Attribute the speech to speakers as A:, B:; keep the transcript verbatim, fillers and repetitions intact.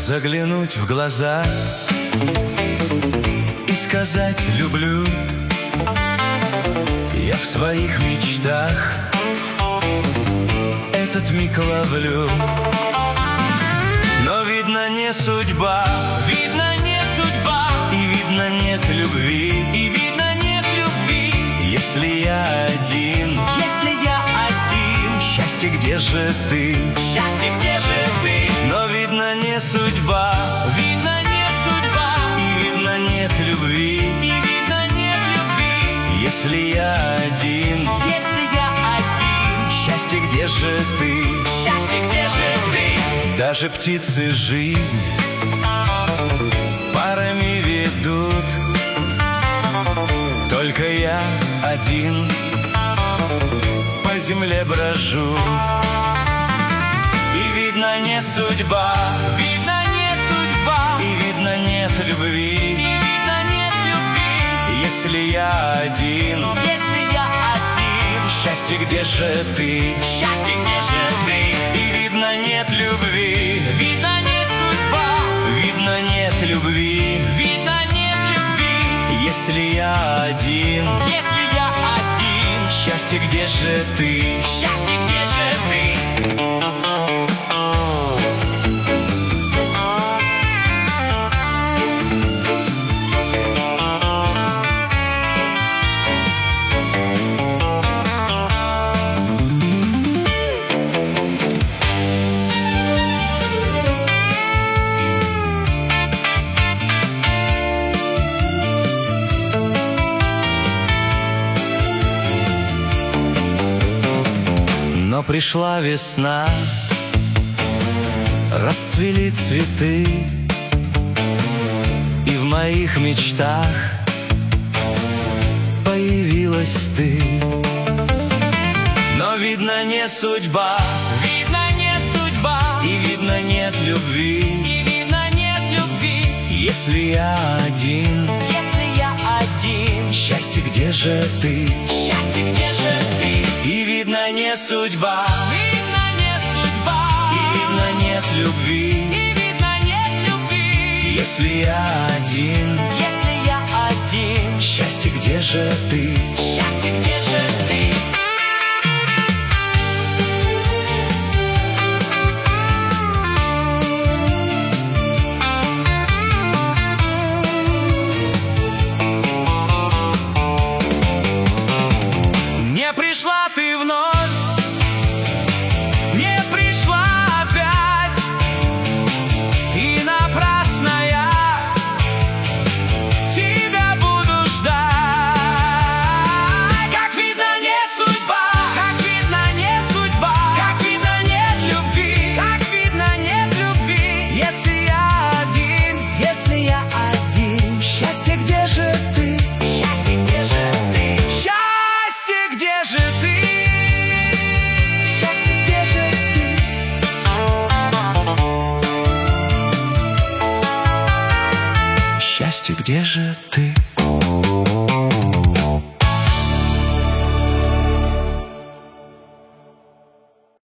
A: Заглянуть в глаза и сказать люблю. Я в своих мечтах этот миг ловлю. Но видно не судьба, видно не судьба, и видно нет любви, и видно нет любви. Если я один, если я один, счастье, где же ты? Счастье, где же ты? Но видно не судьба, видно не судьба, и видно нет любви, и видно нет любви. Если я один, если я один, счастье, где же ты? Счастье, где же ты? Даже птицы жизнь парами ведут, только я один по земле брожу. И видно не судьба, видно не судьба, и видно нет любви, и видно нет любви. Если я один, если я один, счастье, где же ты? Счастье, где же ты? И видно нет любви, видно не судьба, видно нет любви, видно нет любви. Если я один, если я один, счастье, где же ты? Счастье, где же ты? Но пришла весна, расцвели цветы, и в моих мечтах появилась ты. Но видно не судьба, видно не судьба, и видно нет любви, и видно нет любви. Если я один, если я один, счастье, где же ты? Счастье, где же ты? И видно не судьба, видно не судьба, и видно нет любви, и видно нет любви. Если я один, если я один, счастье, где же ты? Счастье, где же ты? Не пришла ты вновь, не пришла опять, и напрасно я тебя буду ждать. Как видно, не судьба, как видно, не судьба, как видно, нет любви, как видно, нет любви. Если я один, если я один, счастье, где же ты? Счастье, где же ты? Счастье, где же ты? Счастье, где же ты? Счастье, где же ты?